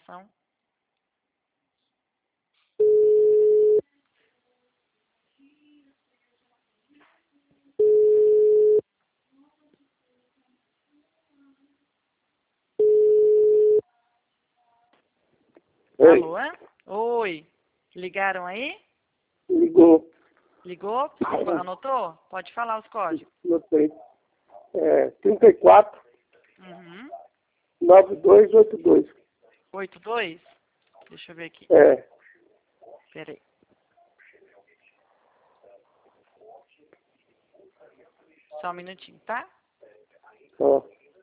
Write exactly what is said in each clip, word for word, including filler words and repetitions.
informação. Oi. Alô? Oi. Ligaram aí? Ligou. Ligou? Anotou? Pode falar os códigos. Não sei. É, trinta e quatro, Uhum. noventa e dois oitenta e dois. oitenta e dois? Deixa eu ver aqui. É. Peraí. Só um minutinho, tá? Ó.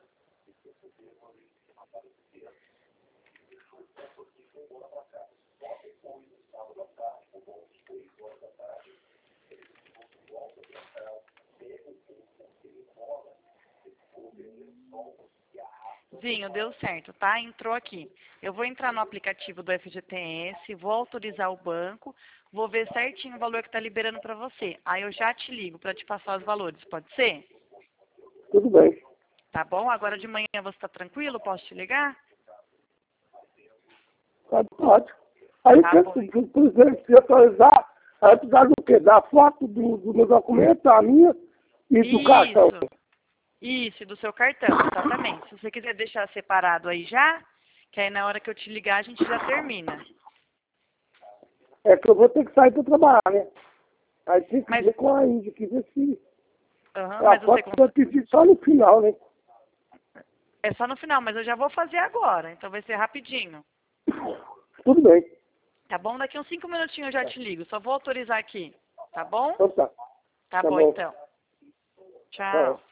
Zinho, deu certo, tá? Entrou aqui. Eu vou entrar no aplicativo do F G T S, vou autorizar o banco, vou ver certinho o valor que tá liberando para você. Aí eu já te ligo para te passar os valores, pode ser? Tudo bem. Tá bom? Agora de manhã você tá tranquilo? Posso te ligar? Tá, pode. Aí, Tá se bom. por por exemplo, se atualizar, aí precisar do quê? Da foto do, do meu documento, a minha e do cartão. Isso. Isso, do seu cartão, exatamente. Se você quiser deixar separado aí já, que aí na hora que eu te ligar a gente já termina. É que eu vou ter que sair para trabalhar, né? Aí tem que Mas, ver com a Índia, que ver se aham, a mas você foto vai cons- pedir só no final, né? é só no final, mas eu já vou fazer agora, então vai ser rapidinho. Tudo bem. Tá bom? Daqui uns cinco minutinhos eu já te ligo. Só vou autorizar aqui. Tá bom? Então tá. Tá Tá bom, bom. então. Tchau. Tchau.